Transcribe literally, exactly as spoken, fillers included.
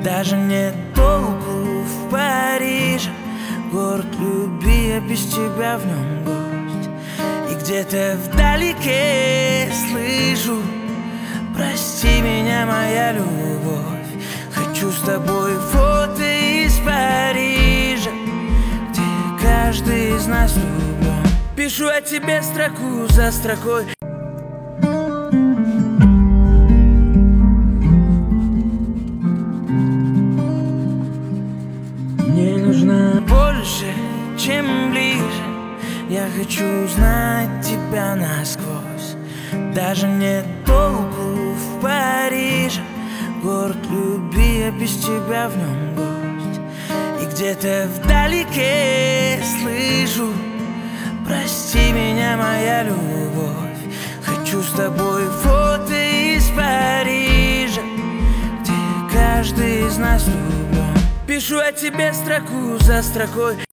Даже нет толку в Париже. Город любви, я без тебя в нем гость. И где-то вдалеке слышу: прости меня, моя любовь. Хочу с тобой фото из Парижа, где каждый из нас влюблен. Пишу о тебе строку за строкой. Мне нужно больше, чем ближе. Я хочу знать тебя насквозь. Даже нет толку в Париже. Город любви, я без тебя в нем гость. И где-то вдалеке слышу: прости меня, моя любовь. Хочу с тобой фото из Парижа, где каждый из нас влюблен. Пишу о тебе строку за строкой.